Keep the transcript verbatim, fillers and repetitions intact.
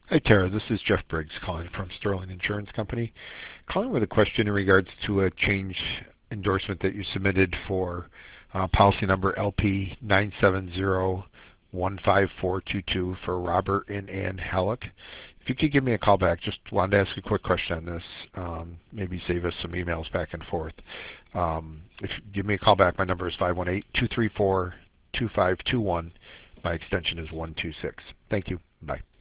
Hi, Tara. This is Jeff Briggs calling from Sterling Insurance Company. Calling with a question in regards to a change endorsement that you submitted for uh, policy number L P nine seven zero one five four two two for Robert and Ann Halleck. If you could give me a call back, just wanted to ask a quick question on this, um, maybe save us some emails back and forth. Um, if you give me a call back, my number is five one eight, two three four, two five two one. My extension is one two six. Thank you. Bye.